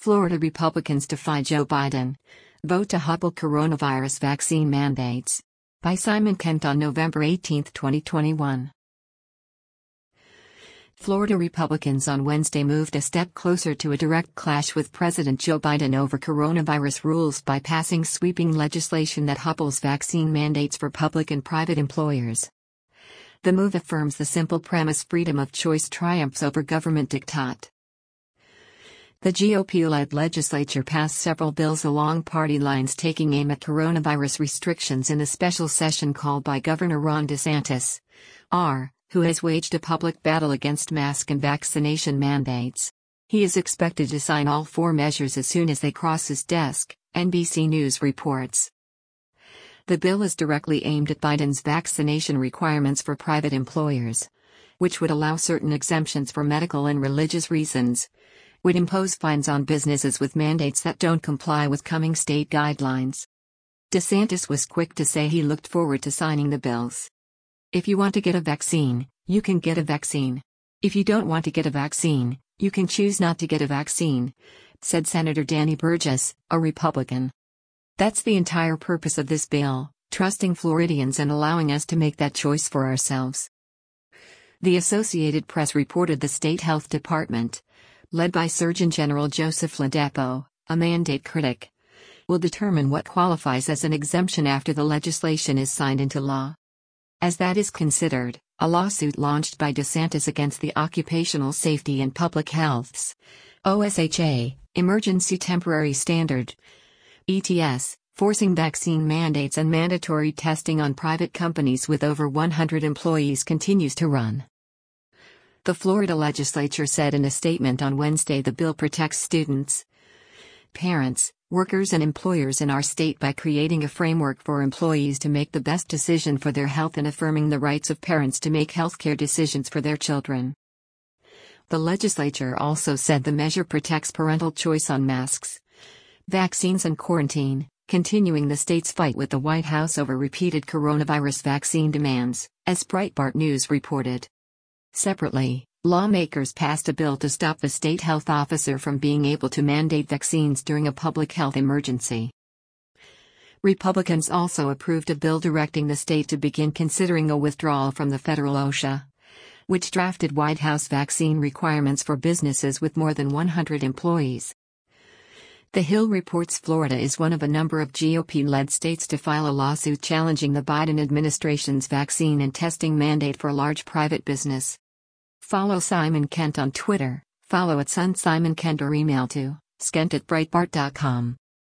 Florida Republicans defy Joe Biden. Vote to hobble coronavirus vaccine mandates. By Simon Kent on November 18, 2021. Florida Republicans on Wednesday moved a step closer to a direct clash with President Joe Biden over coronavirus rules by passing sweeping legislation that hobbles vaccine mandates for public and private employers. The move affirms the simple premise freedom of choice triumphs over government diktat. The GOP-led legislature passed several bills along party lines taking aim at coronavirus restrictions in the special session called by Governor Ron DeSantis, who has waged a public battle against mask and vaccination mandates. He is expected to sign all four measures as soon as they cross his desk, NBC News reports. The bill is directly aimed at Biden's vaccination requirements for private employers, which would allow certain exemptions for medical and religious reasons, would impose fines on businesses with mandates that don't comply with coming state guidelines. DeSantis was quick to say he looked forward to signing the bills. If you want to get a vaccine, you can get a vaccine. If you don't want to get a vaccine, you can choose not to get a vaccine, said Senator Danny Burgess, a Republican. That's the entire purpose of this bill, trusting Floridians and allowing us to make that choice for ourselves. The Associated Press reported the state health department, led by Surgeon General Joseph Ladapo, a mandate critic, will determine what qualifies as an exemption after the legislation is signed into law. As that is considered, a lawsuit launched by DeSantis against the Occupational Safety and Public Health's OSHA, Emergency Temporary Standard, ETS, forcing vaccine mandates and mandatory testing on private companies with over 100 employees continues to run. The Florida legislature said in a statement on Wednesday the bill protects students, parents, workers and employers in our state by creating a framework for employees to make the best decision for their health and affirming the rights of parents to make healthcare decisions for their children. The legislature also said the measure protects parental choice on masks, vaccines and quarantine, continuing the state's fight with the White House over repeated coronavirus vaccine demands, as Breitbart News reported. Separately, lawmakers passed a bill to stop the state health officer from being able to mandate vaccines during a public health emergency. Republicans also approved a bill directing the state to begin considering a withdrawal from the federal OSHA, which drafted White House vaccine requirements for businesses with more than 100 employees. The Hill reports Florida is one of a number of GOP-led states to file a lawsuit challenging the Biden administration's vaccine and testing mandate for large private business. Follow Simon Kent on Twitter, follow @SunSimonKent or email to skent@breitbart.com.